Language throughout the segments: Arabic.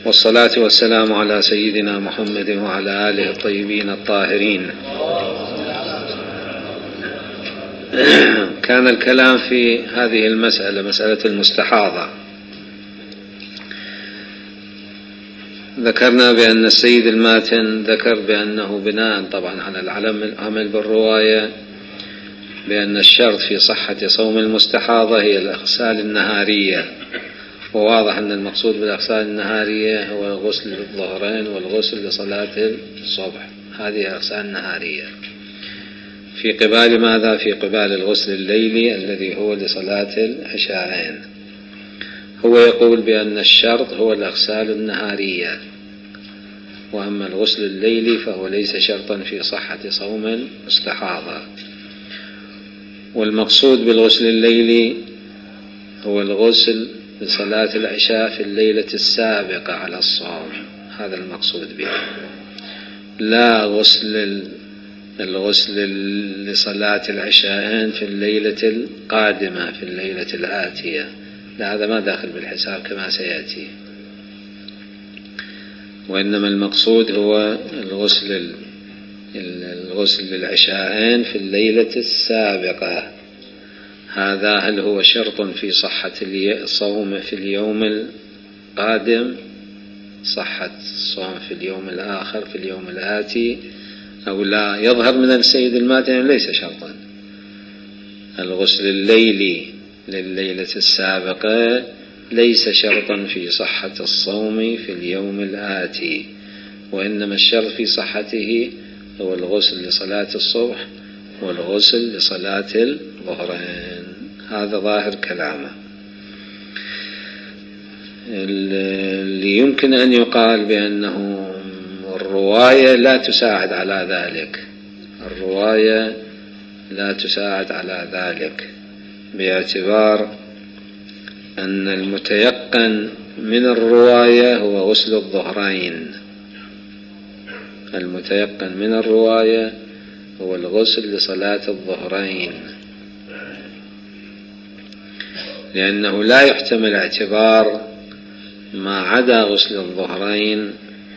والصلاة والسلام على سيدنا محمد وعلى آله الطيبين الطاهرين. كان الكلام في هذه المسألة، مسألة المستحاضة. ذكرنا بأن السيد الماتن ذكر بأنه بناء طبعا على العمل بالرواية بأن الشرط في صحة صوم المستحاضة هي الأغسال النهارية، وواضح أن المقصود بالأغسال النهارية هو غسل الظهرين والغسل لصلاة الصبح، هذه أغسال نهارية. في قبال ماذا؟ في قبال الغسل الليلي الذي هو لصلاة العشاءين. هو يقول بأن الشرط هو الأغسال النهارية، وأما الغسل الليلي فهو ليس شرطا في صحة صوم المستحاضة. والمقصود بالغسل الليلي هو الغسل لصلاة العشاء في الليلة السابقة على الصوم، هذا المقصود به، لا الغسل لصلاة العشاءين في الليلة القادمة في الليلة الآتية، لا، هذا ما داخل بالحساب كما سيأتي. وإنما المقصود هو الغسل للعشاءين في الليلة السابقة. هذا هل هو شرط في صحة الصوم في اليوم القادم، صحة الصوم في اليوم الآخر في اليوم الآتي، أو لا؟ يظهر من السيد الماتن ليس شرطا. الغسل الليلي لليلة السابقة ليس شرطا في صحة الصوم في اليوم الآتي، وإنما الشرط في صحته هو الغسل لصلاة الصبح والغسل لصلاة الظهرين. هذا ظاهر كلامه. اللي يمكن أن يقال بأنه الرواية لا تساعد على ذلك، الرواية لا تساعد على ذلك، باعتبار أن المتيقن من الرواية هو غسل الظهرين. المتيقن من الرواية هو الغسل لصلاة الظهرين، لأنه لا يحتمل اعتبار ما عدا غسل الظهرين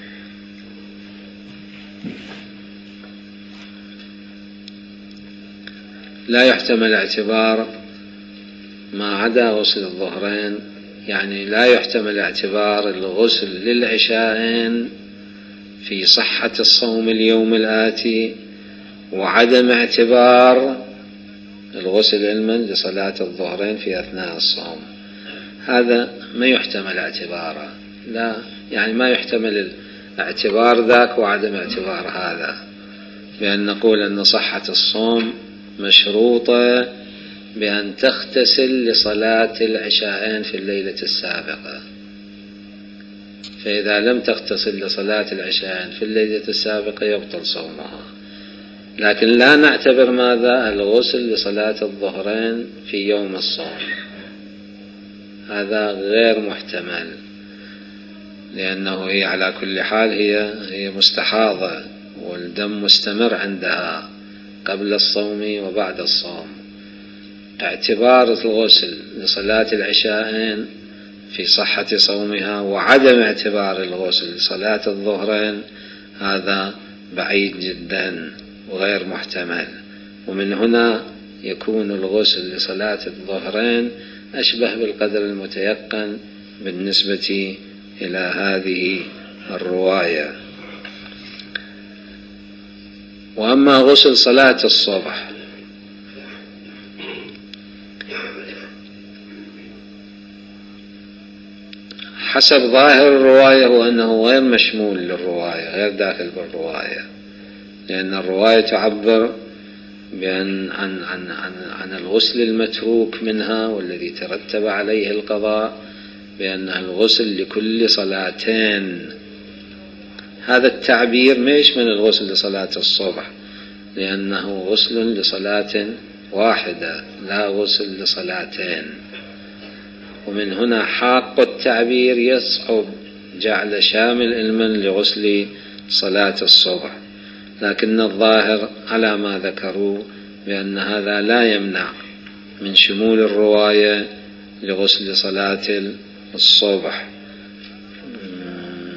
لا يحتمل اعتبار ما عدا غسل الظهرين، يعني لا يحتمل اعتبار الغسل للعشاءين في صحة الصوم اليوم الآتي، وعدم اعتبار الغسل علما لصلاة الظهرين في أثناء الصوم. هذا ما يحتمل اعتباره، لا، يعني ما يحتمل الاعتبار ذاك وعدم اعتبار هذا، بأن نقول أن صحة الصوم مشروطة بأن تغتسل لصلاة العشاءين في الليلة السابقة، فإذا لم تغتسل لصلاة العشاءين في الليلة السابقة يبطل صومها. لكن لا نعتبر ماذا؟ الغسل لصلاة الظهرين في يوم الصوم، هذا غير محتمل، لأنه هي على كل حال هي مستحاضة والدم مستمر عندها قبل الصوم وبعد الصوم. اعتبار الغسل لصلاة العشاءين في صحة صومها وعدم اعتبار الغسل لصلاة الظهرين هذا بعيد جدا وغير محتمل. ومن هنا يكون الغسل لصلاة الظهرين أشبه بالقدر المتيقن بالنسبة إلى هذه الرواية. وأما غسل صلاة الصبح حسب ظاهر الرواية هو أنه غير مشمول للرواية، غير داخل بالرواية، لأن الرواية تعبر بأن عن الغسل المتروك منها والذي ترتب عليه القضاء بأنه الغسل لكل صلاتين. هذا التعبير ما يشمل الغسل لصلاة الصبح، لأنه غسل لصلاة واحدة لا غسل لصلاتين. ومن هنا حاق التعبير يصعب جعل شامل علما لغسل صلاة الصبح، لكن الظاهر على ما ذكروا بأن هذا لا يمنع من شمول الرواية لغسل صلاة الصبح.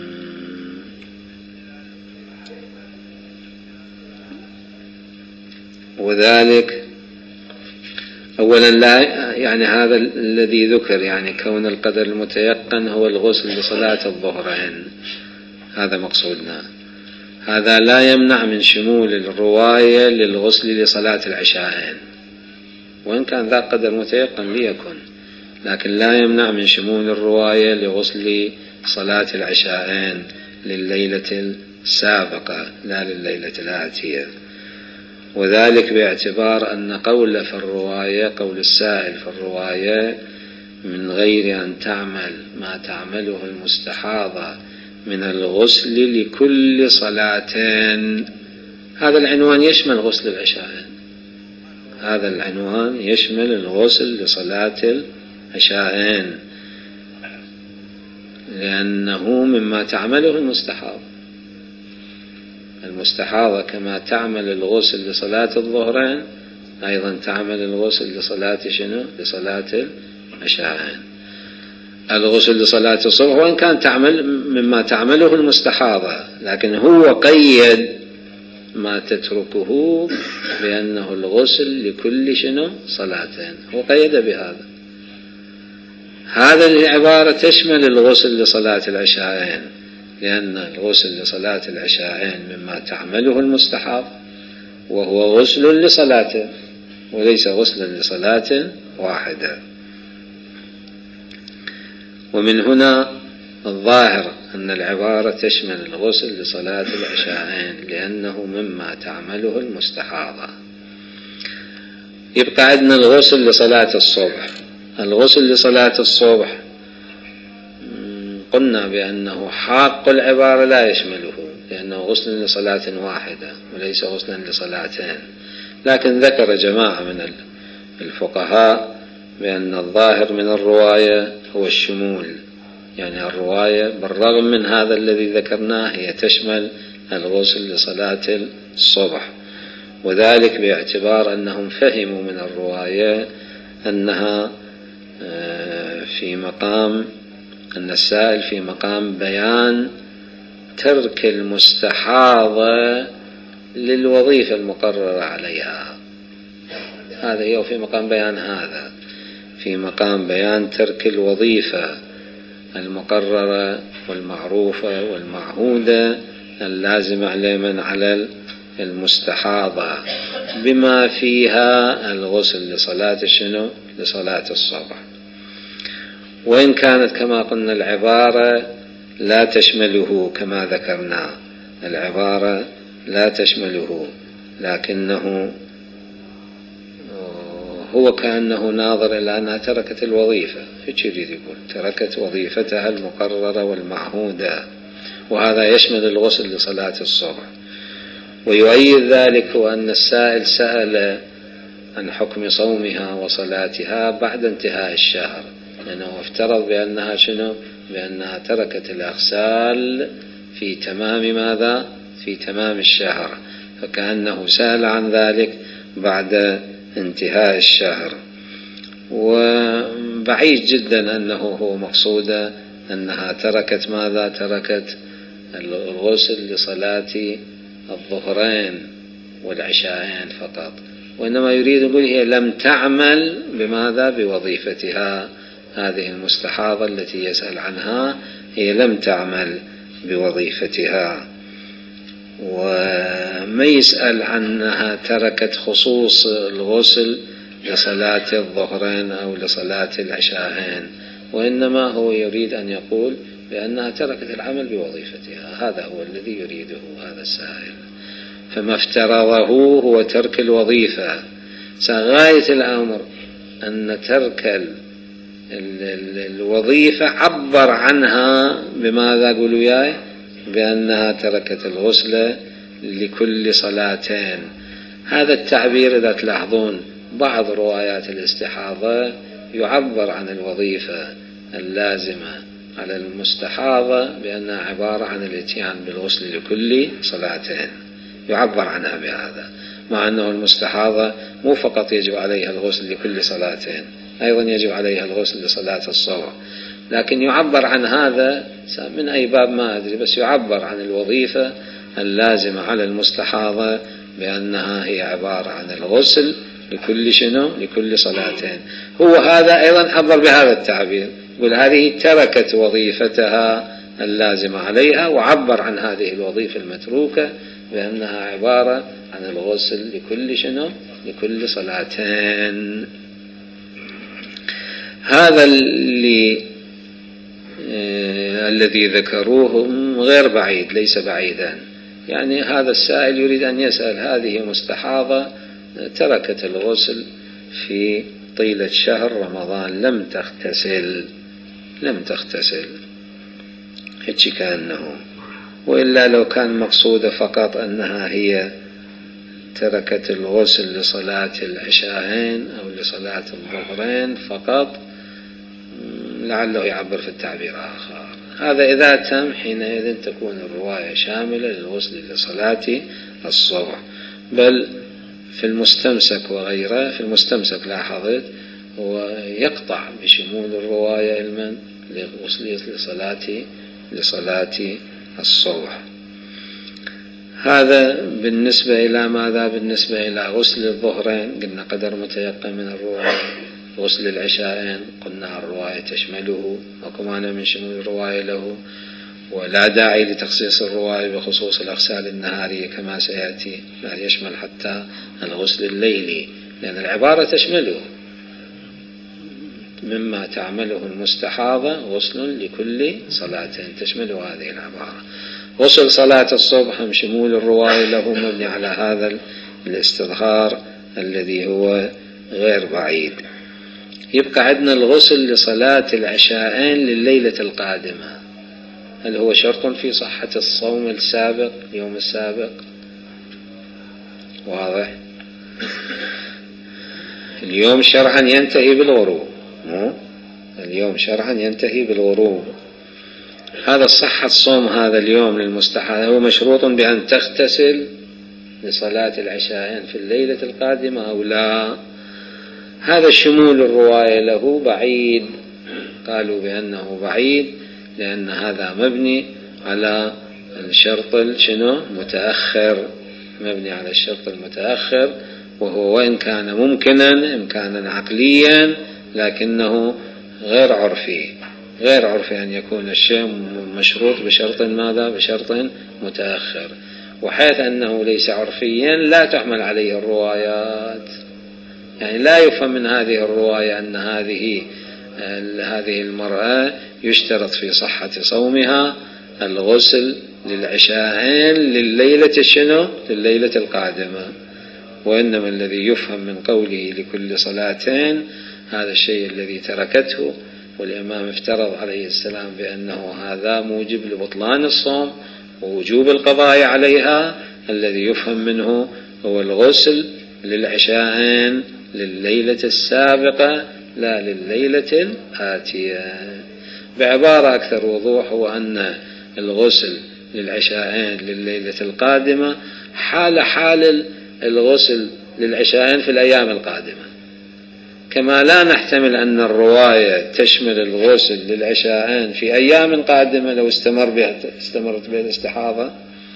وذلك أولا لا يعني هذا الذي ذكر يعني كون القدر المتيقن هو الغسل لصلاة الظهرين، هذا مقصودنا. هذا لا يمنع من شمول الرواية للغسل لصلاة العشاءين، وإن كان ذا قدر متيقن ليكن، لكن لا يمنع من شمول الرواية لغسل صلاة العشاءين لليلة السابقة لا لليلة الآتية. وذلك باعتبار أن قول السائل في الرواية من غير أن تعمل ما تعمله المستحاضة من الغسل لكل صلاتين، هذا العنوان يشمل غسل العشاءين، هذا العنوان يشمل الغسل لصلاة العشاءين، لأنه مما تعمله المستحاضة كما تعمل الغسل لصلاة الظهرين أيضا تعمل الغسل لصلاة لصلاة العشاءين. الغسل لصلاة الصبح وإن كان تعمل مما تعمله المستحاضة، لكن هو قيد ما تتركه بأنه الغسل لكل صلاتين، هو قيد بهذا. هذا العبارة تشمل الغسل لصلاة العشاءين، لأن الغسل لصلاة العشاءين مما تعمله المستحاض، وهو غسل لصلاة وليس غسلا لصلاة واحدة. ومن هنا الظاهر أن العبارة تشمل الغسل لصلاة العشاءين لأنه مما تعمله المستحاضة. يبقى عندنا الغسل لصلاة الصبح. الغسل لصلاة الصبح قلنا بأنه حاق العبارة لا يشمله، لأنه غسل لصلاة واحدة وليس غسلا لصلاتين، لكن ذكر جماعة من الفقهاء بأن الظاهر من الرواية هو الشمول، يعني الرواية بالرغم من هذا الذي ذكرناه هي تشمل الغسل لصلاة الصبح، وذلك باعتبار أنهم فهموا من الرواية أنها في مقام أن السائل في مقام بيان ترك المستحاضة للوظيفة المقررة عليها، هذا هي في مقام بيان، هذا في مقام بيان ترك الوظيفة المقررة والمعروفة والمعهودة اللازمة على المستحاضة بما فيها الغسل لصلاة لصلاة الصبح. وإن كانت كما قلنا العبارة لا تشمله كما ذكرنا، العبارة لا تشمله، لكنه هو كأنه ناظر إلى أنها تركت الوظيفة، هيك يريد يقول تركت وظيفتها المقررة والمعهودة، وهذا يشمل الغسل لصلاة الصبح. ويؤيد ذلك هو أن السائل سأل عن حكم صومها وصلاتها بعد انتهاء الشهر، لأنه افترض بأنها بأنها تركت الأغسال في تمام ماذا؟ في تمام الشهر، فكأنه سأل عن ذلك بعد انتهاء الشهر. وبعيد جدا أنه هو مقصود أنها تركت ماذا؟ تركت الغسل لصلاة الظهرين والعشاءين فقط، وإنما يريد يقول هي لم تعمل بماذا؟ بوظيفتها، هذه المستحاضة التي يسأل عنها هي لم تعمل بوظيفتها. وما يسأل عنها تركت خصوص الغسل لصلاة الظهرين أو لصلاة العشاءين، وإنما هو يريد أن يقول بأنها تركت العمل بوظيفتها، هذا هو الذي يريده هذا السائل. فما افترضه هو ترك الوظيفة، غاية الأمر أن ترك الوظيفة عبر عنها بماذا؟ قولوا ياي بأنها تركت الغسل لكل صلاتين. هذا التعبير إذا تلاحظون بعض روايات الاستحاضة يعبر عن الوظيفة اللازمة على المستحاضة بأنها عبارة عن الاتيان بالغسل لكل صلاتين، يعبر عنها بهذا، مع أنه المستحاضة مو فقط يجب عليها الغسل لكل صلاتين، أيضا يجب عليها الغسل لصلاة الصبح، لكن يعبر عن هذا من أي باب ما أدري، بس يعبر عن الوظيفة اللازمة على المستحاضة بأنها هي عبارة عن الغسل لكل شنو؟ لكل صلاتين. هو هذا أيضا عبر بهذا التعبير، يقول هذه تركت وظيفتها اللازمة عليها، وعبر عن هذه الوظيفة المتروكة بأنها عبارة عن الغسل لكل شنو؟ لكل صلاتين. هذا الذي ذكروه غير بعيد، ليس بعيدا. يعني هذا السائل يريد أن يسأل هذه مستحاضة تركت الغسل في طيلة شهر رمضان، لم تغتسل هيك كأنه، وإلا لو كان مقصودة فقط أنها هي تركت الغسل لصلاة العشاءين أو لصلاة الظهرين فقط، لعله يعبر في التعبير آخر. هذا إذا تم حينئذ تكون الرواية شاملة للغسل لصلاة الصبح. بل في المستمسك وغيره، في المستمسك لاحظت هو يقطع بشمول الرواية المن لغسل لصلاة الصبح. هذا بالنسبة إلى ماذا؟ بالنسبة إلى غسل الظهرين قلنا قدر متيقن من الرواية. غسل العشاءين قلنا الرواية تشمله، وكمان من شمول الرواية له، ولا داعي لتخصيص الرواية بخصوص الأغسال النهارية كما سيأتي، لا يشمل حتى الغسل الليلي، لأن العبارة تشمله. مما تعمله المستحاضة غسل لكل صلاتين، تشمل هذه العبارة. غسل صلاة الصبح هم شمول الرواية له مبني على هذا الاستظهار الذي هو غير بعيد. يبقى عندنا الغسل لصلاة العشاءين لليلة القادمة. هل هو شرط في صحة الصوم السابق، اليوم السابق؟ واضح. اليوم شرعا ينتهي بالغروب، اليوم شرعا ينتهي بالغروب. هذا صحة الصوم هذا اليوم للمستحاضة هو مشروط بأن تغتسل لصلاة العشاءين في الليلة القادمة أو لا؟ هذا شمول الرواية له بعيد، قالوا بأنه بعيد لأن هذا مبني على الشرط شنو؟ متأخر، مبني على الشرط المتأخر، وهو وإن كان ممكنا إمكانا عقليا لكنه غير عرفي، غير عرفي أن يكون الشيء مشروط بشرط ماذا؟ بشرط متأخر. وحيث أنه ليس عرفيا لا تحمل عليه الروايات، يعني لا يفهم من هذه الرواية أن هذه المرأة يشترط في صحة صومها الغسل للعشاءين لليلة شنو؟ لليلة القادمة. وإنما الذي يفهم من قوله لكل صلاتين هذا الشيء الذي تركته، والإمام افترض عليه السلام بأنه هذا موجب لبطلان الصوم ووجوب القضاء عليها. الذي يفهم منه هو الغسل للعشاءين لليلة السابقة لا لليلة الآتية. بعبارة أكثر وضوح هو أن الغسل للعشاءين لليلة القادمة حال الغسل للعشاءين في الأيام القادمة، كما لا نحتمل أن الرواية تشمل الغسل للعشاءين في أيام قادمة لو استمرت بها الاستحاضة،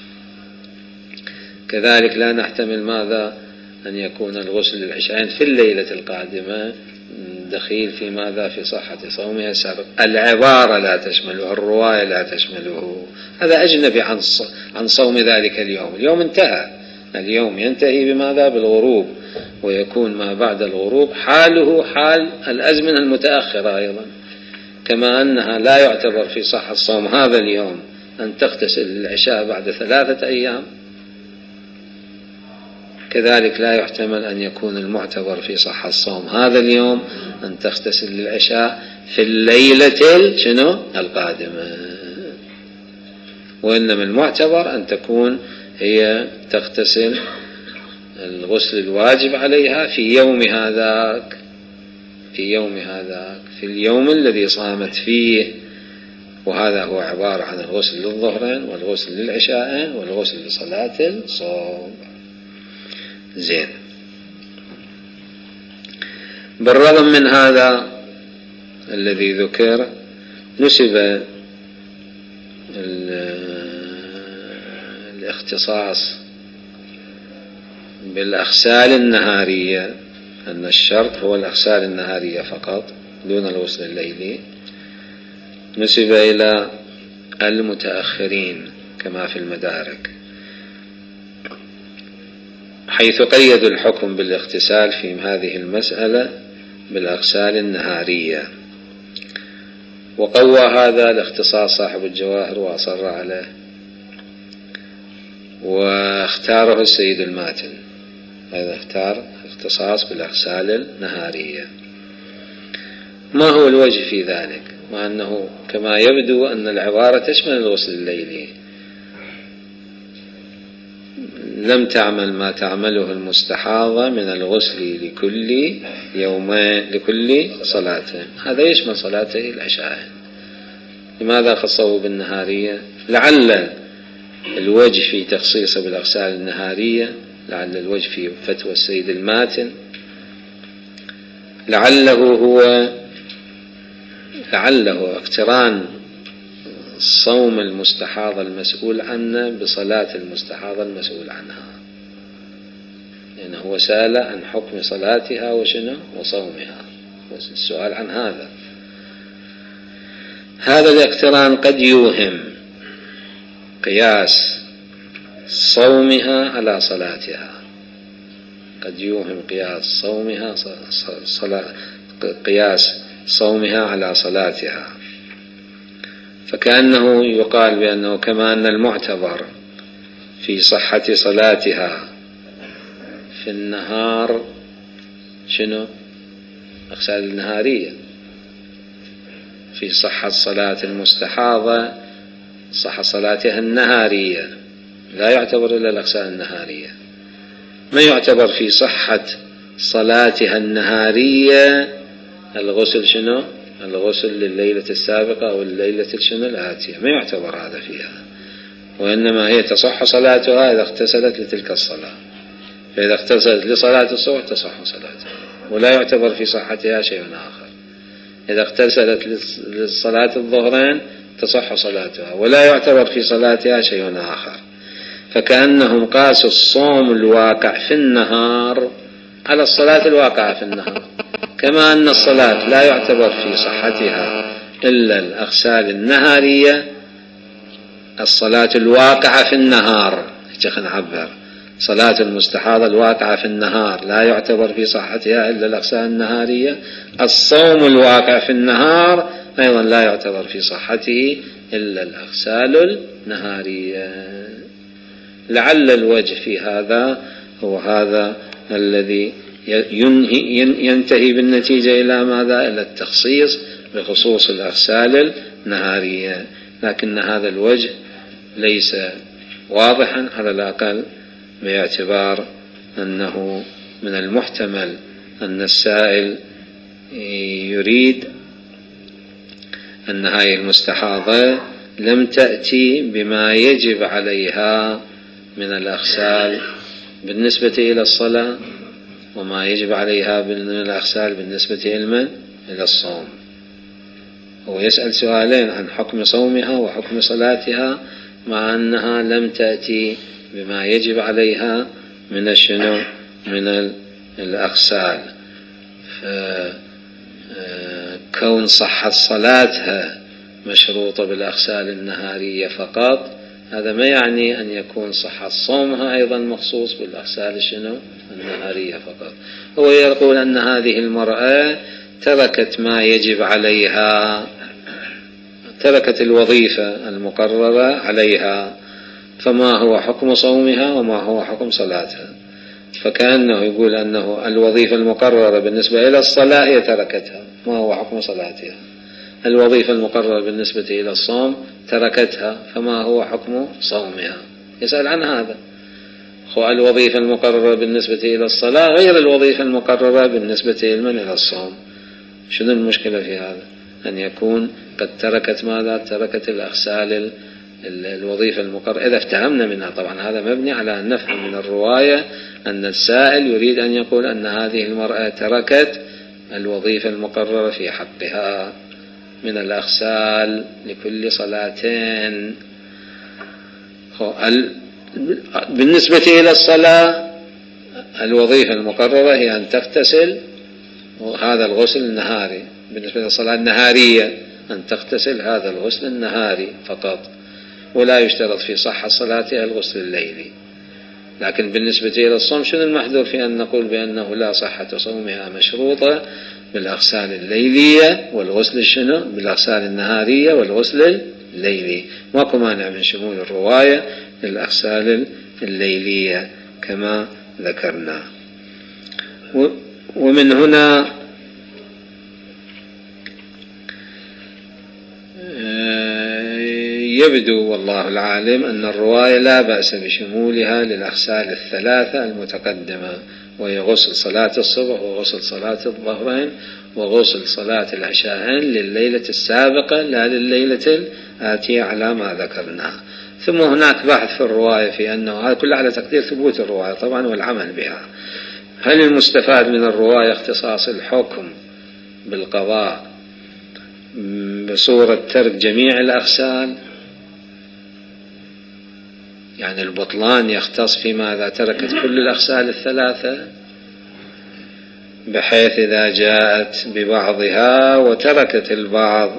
كذلك لا نحتمل ماذا؟ أن يكون الغسل للعشاءين في الليلة القادمة دخيل في ماذا؟ في صحة صومها السابق. العبارة لا تشمله، الرواية لا تشمله، هذا أجنبي عن صوم ذلك اليوم. اليوم انتهى، اليوم ينتهي بماذا؟ بالغروب، ويكون ما بعد الغروب حاله حال الأزمنة المتأخرة أيضا. كما أنها لا يعتبر في صحة الصوم هذا اليوم أن تغتسل للعشاء بعد 3 أيام، كذلك لا يحتمل أن يكون المعتبر في صحة الصوم هذا اليوم أن تغتسل للعشاء في الليلة شنو؟ القادمة. وإنما المعتبر أن تكون هي تغتسل الغسل الواجب عليها في يوم هذاك، في اليوم الذي صامت فيه. وهذا هو عبارة عن الغسل للظهرين والغسل للعشاءين والغسل لصلاة الصبح. زين. بالرغم من هذا الذي ذكر نسب الاختصاص بالأغسال النهارية، أن الشرط هو الأغسال النهارية فقط دون الغسل الليلي، نسب إلى المتأخرين كما في المدارك، حيث قيدوا الحكم بالاغتسال في هذه المسألة بالأغسال النهارية. وقوى هذا الاختصاص صاحب الجواهر وأصر عليه، واختاره السيد الماتن، هذا اختار اختصاص بالأغسال النهارية. ما هو الوجه في ذلك؟ مع أنه كما يبدو أن العبارة تشمل الغسل الليلي، لم تعمل ما تعمله المستحاضة من الغسل لكل يومين لكل صلاة، هذا يشمل صلاتي العشاء، لماذا خصه بالنهارية؟ لعل الوجه في تخصيصه بالأغسال النهارية، لعل الوجه في فتوى السيد الماتن، لعله اقتران صوم المستحاضة المسؤول عنه بصلاة المستحاضة المسؤول عنها، لأنه هو سأل عن حكم صلاتها وصومها، السؤال عن هذا الاقتران قد يوهم قياس صومها على صلاتها، قد يوهم قياس صومها على صلاتها، فكأنه يقال بأنه كما أن المعتبر في صحة صلاتها في النهار أغسال النهارية، في صحة صلاة المستحاضة صحة صلاتها النهارية، لا يعتبر إلا الأغسال النهارية. ما يعتبر في صحة صلاتها النهارية الغسل الغسل لليلة السابقة أو الليلة الآتية، ما يعتبر هذا فيها، وإنما هي تصح صلاتها إذا اغتسلت لتلك الصلاة، فإذا اغتسلت لصلاة الصبح تصح صلاتها ولا يعتبر في صحتها شيء آخر، إذا اغتسلت لصلاة الظهرين تصح صلاتها ولا يعتبر في صلاتها شيء آخر. فكأنهم قاسوا الصوم الواقع في النهار على الصلاة الواقعة في النهار، كما أن الصلاة لا يعتبر في صحتها إلا الأغسال النهارية، الصلاة الواقعة في النهار نعبر صلاة المستحاضة الواقعة في النهار لا يعتبر في صحتها إلا الأغسال النهارية، الصوم الواقع في النهار أيضا لا يعتبر في صحته إلا الأغسال النهارية. لعل الوجه في هذا هو هذا الذي ينتهي بالنتيجة إلى ماذا؟ إلى التخصيص بخصوص الأغسال النهارية، لكن هذا الوجه ليس واضحا على الأقل، باعتبار أنه من المحتمل أن السائل يريد أن هذه المستحاضة لم تأتي بما يجب عليها من الأغسال بالنسبة إلى الصلاة، وما يجب عليها من الأغسال بالنسبة إلى الصوم. هو يسأل سؤالين عن حكم صومها وحكم صلاتها، مع أنها لم تأتي بما يجب عليها من الأغسال. كون صحة صلاتها مشروطة بالأغسال النهارية فقط، هذا ما يعني أن يكون صحة صومها أيضا مخصوص بالأغسال النهارية فقط. هو يقول أن هذه المرأة تركت ما يجب عليها، تركت الوظيفة المقررة عليها، فما هو حكم صومها وما هو حكم صلاتها؟ فكأنه يقول أنه الوظيفة المقررة بالنسبة إلى الصلاة هي تركتها، ما هو حكم صلاتها؟ الوظيفة المقررة بالنسبة إلى الصوم تركتها، فما هو حكم صومها؟ يسأل عن هذا. الوظيفة المقررة بالنسبة إلى الصلاة غير الوظيفة المقررة بالنسبة إلى الصوم. شنو المشكلة في هذا؟ أن يكون قد تركت ماذا؟ تركت الأغسال الوظيفة المقررة، إذا افتهمنا منها. طبعا هذا مبني على أن نفهم من الرواية أن السائل يريد أن يقول أن هذه المرأة تركت الوظيفة المقررة في حقها من الأغسال لكل صلاتين. بالنسبة إلى الصلاة الوظيفة المقررة هي أن تغتسل، وهذا الغسل النهاري. بالنسبة للصلاة النهارية أن تغتسل هذا الغسل النهاري فقط، ولا يشترط في صحة صلاتها الغسل الليلي. لكن بالنسبة إلى الصوم شنو المحذور في أن نقول بأنه لا صحة صومها مشروطة بالأغسال الليلية والغسل شنو بالأغسال النهارية والغسل الليلي؟ ماكو مانع من شمول الرواية للأغسال الليلية كما ذكرنا. ومن هنا يبدو والله العالم أن الرواية لا بأس بشمولها للأغسال الثلاثة المتقدمة، وهي غسل صلاة الصبح وغسل صلاة الظهرين وغسل صلاة العشاءين لليلة السابقة لا لليلة الآتية على ما ذكرنا. ثم هناك بحث في الرواية في أنه هذا كله على تقدير ثبوت الرواية طبعا والعمل بها. هل المستفاد من الرواية اختصاص الحكم بالقضاء بصورة ترك جميع الأغسال، يعني البطلان يختص فيما إذا تركت كل الأغسال الثلاثة، بحيث إذا جاءت ببعضها وتركت البعض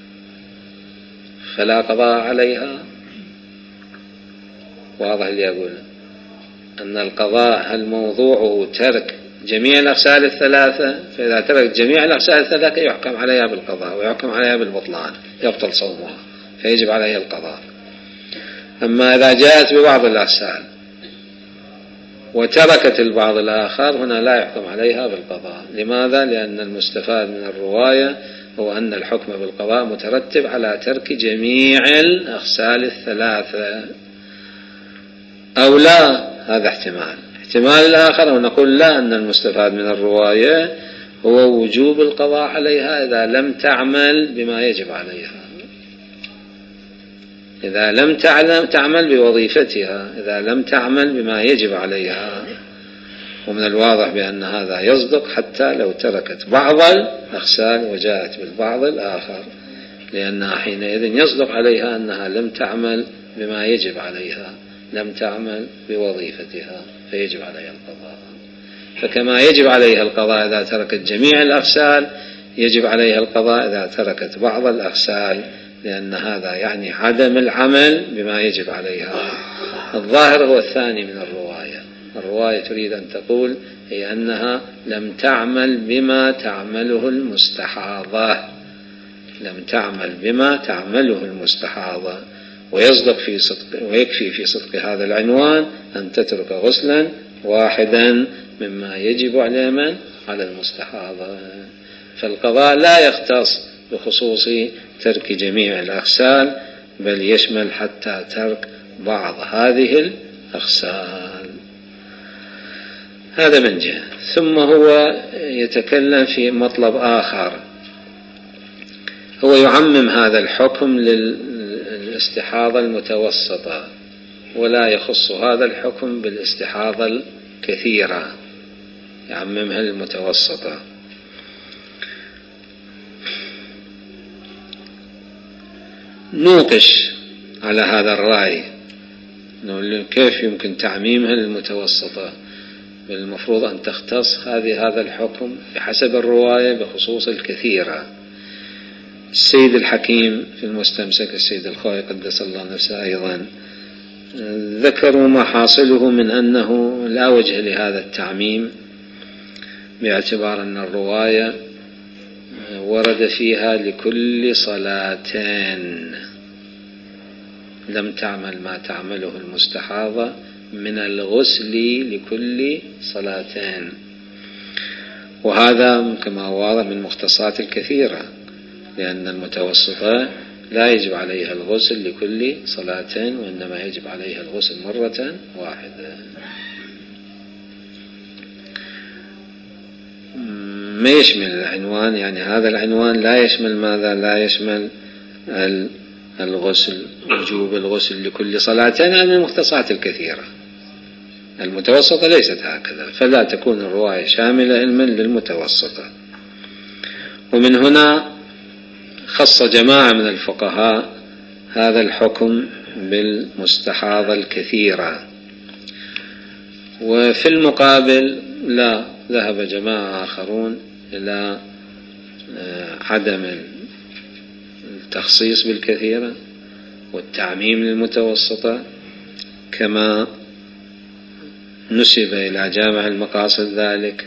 فلا قضاء عليها؟ واضح اللي يقول أن القضاء هل موضوعه ترك جميع الأغسال الثلاثة، فإذا تركت جميع الأغسال الثلاثة يحكم عليها بالقضاء ويحكم عليها بالبطلان، يبطل صومها فيجب عليها القضاء. أما إذا جاءت ببعض الأغسال وتركت البعض الآخر هنا لا يحكم عليها بالقضاء. لماذا؟ لأن المستفاد من الرواية هو أن الحكم بالقضاء مترتب على ترك جميع الأغسال الثلاثة، أو لا. هذا احتمال الآخر، ونقول لا، أن المستفاد من الرواية هو وجوب القضاء عليها إذا لم تعمل بما يجب عليها، إذا لم تعمل بوظيفتها، إذا لم تعمل بما يجب عليها. ومن الواضح بأن هذا يصدق حتى لو تركت بعض الأغسال وجاءت بالبعض الآخر، لأنها حينئذ يصدق عليها أنها لم تعمل بما يجب عليها، لم تعمل بوظيفتها، فيجب عليها القضاء. فكما يجب عليها القضاء إذا تركت جميع الأغسال، يجب عليها القضاء إذا تركت بعض الأغسال، لأن هذا يعني عدم العمل بما يجب عليها. الظاهر هو الثاني من الرواية تريد أن تقول هي أنها لم تعمل بما تعمله المستحاضة، لم تعمل بما تعمله المستحاضة. ويكفي في صدق هذا العنوان أن تترك غسلا واحدا مما يجب على المستحاضة. فالقضاء لا يختص بخصوص ترك جميع الأغسال، بل يشمل حتى ترك بعض هذه الأغسال. هذا من جهة. ثم هو يتكلم في مطلب آخر، هو يعمم هذا الحكم للاستحاضة المتوسطة، ولا يخص هذا الحكم بالاستحاضة الكثيرة، يعممها المتوسطة. نوقش على هذا الرأي، كيف يمكن تعميمها للمتوسطة؟ المفروض أن تختص هذا الحكم بحسب الرواية بخصوص الكثيرة. السيد الحكيم في المستمسك، السيد الخوي قدس الله نفسه أيضا، ذكروا ما حاصله من أنه لا وجه لهذا التعميم، باعتبار أن الرواية ورد فيها لكل صلاتين لم تعمل ما تعمله المستحاضة من الغسل لكل صلاتين، وهذا كما واضح من مختصات الكثيرة، لأن المتوسطة لا يجب عليها الغسل لكل صلاتين، وإنما يجب عليها الغسل مرة واحدة. ما يشمل العنوان، يعني هذا العنوان لا يشمل ماذا؟ لا يشمل الغسل، وجوب الغسل لكل صلاتين من المختصات الكثيرة. المتوسطة ليست هكذا، فلا تكون الرواية شاملة علما للمتوسطة. ومن هنا خص جماعة من الفقهاء هذا الحكم بالمستحاضة الكثيرة، وفي المقابل لا، ذهب جماعة آخرون إلى عدم التخصيص بالكثيرة والتعميم للمتوسطة، كما نسب إلى جامع المقاصد ذلك،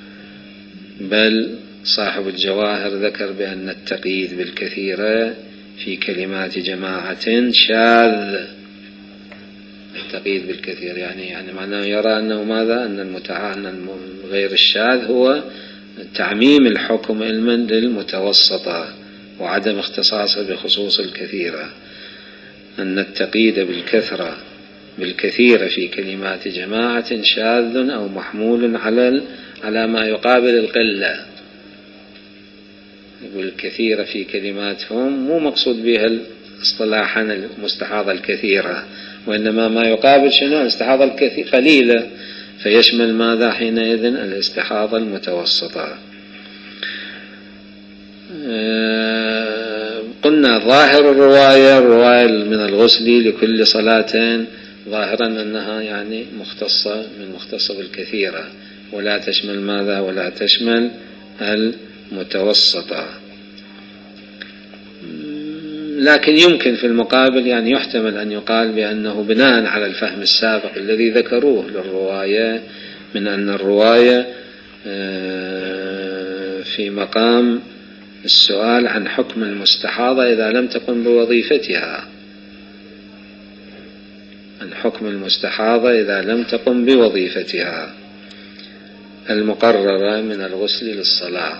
بل صاحب الجواهر ذكر بأن التقييد بالكثيرة في كلمات جماعة شاذ. التقييد بالكثير يعني معناه يرى أنه ماذا؟ أن غير الشاذ هو تعميم الحكم علما للمتوسطة وعدم اختصاصه بخصوص الكثيرة. أن التقييد بالكثير في كلمات جماعة شاذ أو محمول على ما يقابل القلة. يقول الكثيرة في كلماتهم مو مقصود بها اصطلاحا المستحاضة الكثيرة، وإنما ما يقابل شنو؟ الاستحاضة القليلة، فيشمل ماذا حينئذ؟ الاستحاضة المتوسطة. قلنا ظاهر الرواية من الغسل لكل صلاتين ظاهرا أنها يعني مختصة بالكثيرة، ولا تشمل ماذا؟ ولا تشمل المتوسطة. لكن يمكن في المقابل يعني يحتمل أن يقال بأنه بناء على الفهم السابق الذي ذكروه للرواية، من أن الرواية في مقام السؤال عن حكم المستحاضة إذا لم تقم بوظيفتها، عن حكم المستحاضة إذا لم تقم بوظيفتها المقررة من الغسل للصلاة.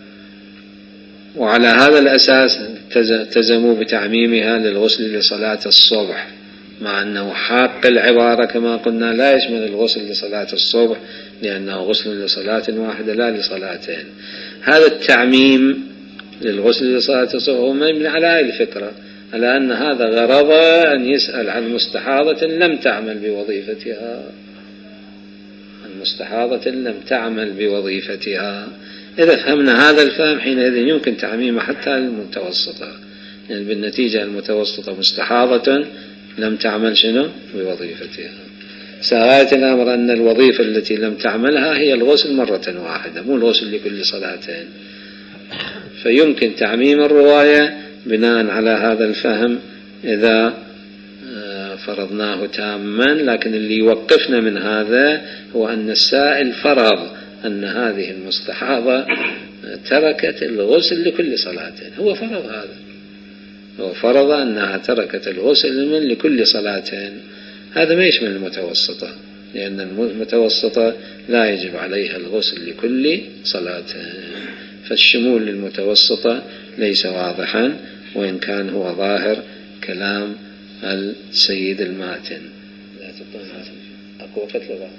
وعلى هذا الأساس التزموا بتعميمها للغسل لصلاة الصبح، مع أنه حاق العبارة كما قلنا لا يشمل الغسل لصلاة الصبح، لأنه غسل لصلاة واحدة لا لصلاتين. هذا التعميم للغسل لصلاة الصبح هو مبني على هذه الفكرة، على أن هذا غرضه أن يسأل عن مستحاضة لم تعمل بوظيفتها، المستحاضة لم تعمل بوظيفتها. إذا فهمنا هذا الفهم حينئذ يمكن تعميمه حتى المتوسطة، يعني بالنتيجة المتوسطة مستحاضة لم تعمل شنو؟ بوظيفتها. سغاية الأمر أن الوظيفة التي لم تعملها هي الغسل مرة واحدة، مو الغسل لكل صلاتين. فيمكن تعميم الرواية بناء على هذا الفهم إذا فرضناه تاما، لكن اللي يوقفنا من هذا هو أن السائل فرض أن هذه المستحاضة تركت الغسل لكل صلاتين. هو فرض هذا، هو فرض أنها تركت الغسل من لكل صلاتين. هذا ما يشمل المتوسطة، لأن المتوسطة لا يجب عليها الغسل لكل صلاتين. فالشمول للمتوسطة ليس واضحا، وإن كان هو ظاهر كلام السيد الماتن. لا تبقى أقوى فتلة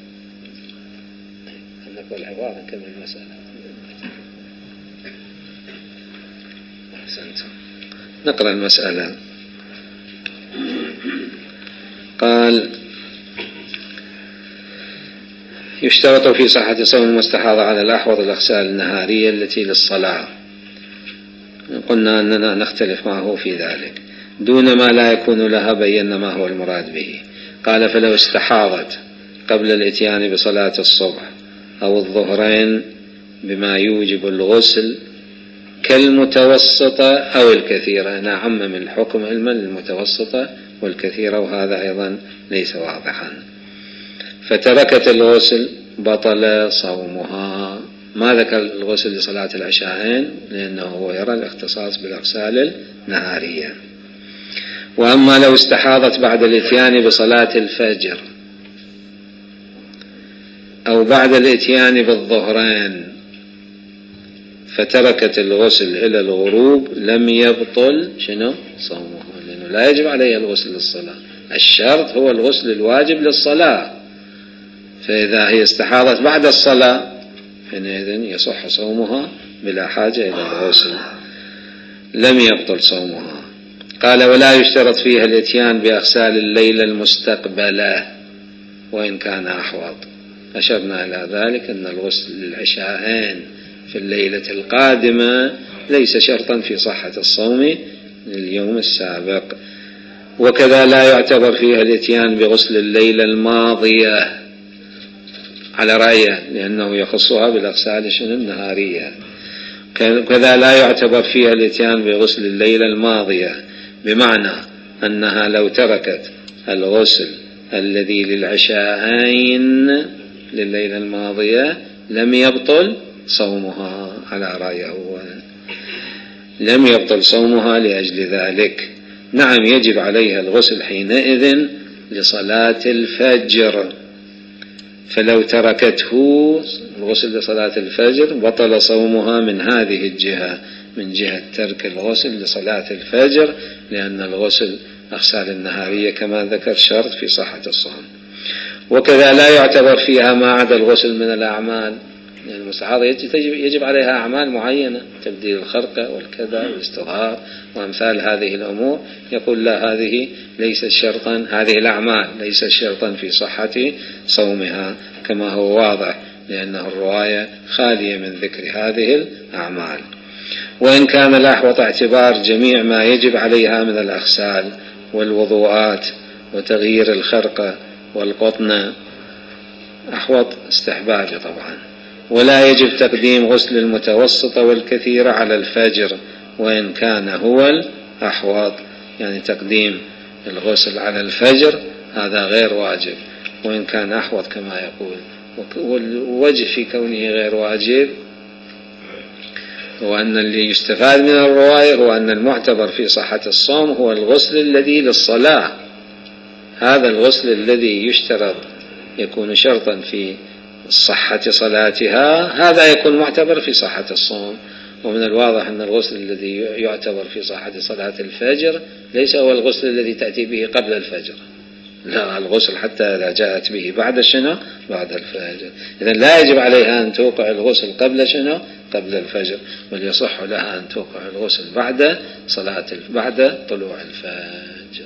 نقول العبارة كما المسألة. أحسنت. نقرأ المسألة. قال: يشترط في صحة صوم المستحاضة على الأحوض الأغسال النهارية التي للصلاة. قلنا أننا نختلف معه في ذلك. دون ما لا يكون لها بينا ما هو المراد به. قال: فلو استحاضت قبل الاتيان بصلاة الصبح أو الظهرين بما يوجب الغسل كالمتوسطة أو الكثيرة. أنا عمم الحكم علما للمتوسطة والكثيرة، وهذا أيضا ليس واضحا. فتركت الغسل بطل صومها. ما ذكر الغسل لصلاة العشاءين لأنه هو يرى الاختصاص بالأغسال النهارية. وأما لو استحاضت بعد الاتيان بصلاة الفجر أو بعد الاتيان بالظهرين فتركت الغسل إلى الغروب لم يبطل شنو؟ صومها، لأنه لا يجب عليها الغسل للصلاة. الشرط هو الغسل الواجب للصلاة. فإذا هي استحاضت بعد الصلاة حينئذ يصح صومها بلا حاجة إلى الغسل، لم يبطل صومها. قال: ولا يشترط فيها الاتيان بأغسال الليلة المستقبلة وإن كان أحوط. أشرنا إلى ذلك أن الغسل للعشاءين في الليلة القادمة ليس شرطا في صحة الصوم لليوم السابق. وكذا لا يعتبر فيها الاتيان بغسل الليلة الماضية على رأيه لأنه يخصها بالأغسال النهارية. كذا لا يعتبر فيها الاتيان بغسل الليلة الماضية، بمعنى أنها لو تركت الغسل الذي للعشاءين لليلة الماضية لم يبطل صومها على رأيه، لم يبطل صومها لأجل ذلك. نعم يجب عليها الغسل حينئذ لصلاة الفجر، فلو تركته الغسل لصلاة الفجر بطل صومها من هذه الجهة، من جهة ترك الغسل لصلاة الفجر، لأن الغسل أغسال النهارية كما ذكر شرط في صحة الصوم. وكذا لا يعتبر فيها ما عدا الغسل من الأعمال، يعني المستحاضة يجب عليها أعمال معينة، تبديل الخرقة والكذا والاستظهار وأمثال هذه الأمور، يقول لا، هذه ليست شرطا، هذه الأعمال ليست شرطا في صحة صومها كما هو واضح، لأنه الرواية خالية من ذكر هذه الأعمال. وإن كان الأحوط اعتبار جميع ما يجب عليها من الأغسال والوضوءات وتغيير الخرقة والقطنة، أحوط استحبابي طبعا. ولا يجب تقديم غسل المتوسطة والكثيرة على الفجر، وإن كان هو الأحوط، يعني تقديم الغسل على الفجر هذا غير واجب، وإن كان أحوط كما يقول. والوجه في كونه غير واجب هو أن اللي يستفاد من الرواية هو أن المعتبر في صحة الصوم هو الغسل الذي للصلاة، هذا الغسل الذي يشترط يكون شرطا في صحة صلاتها، هذا يكون معتبر في صحة الصوم. ومن الواضح أن الغسل الذي يعتبر في صحة صلاة الفجر ليس هو الغسل الذي تأتي به قبل الفجر، لا، الغسل حتى إذا جاءت به بعد شنو؟ بعد الفجر. إذن لا يجب عليها أن توقع الغسل قبل شنو؟ قبل الفجر، بل يصح لها أن توقع الغسل بعد طلوع الفجر.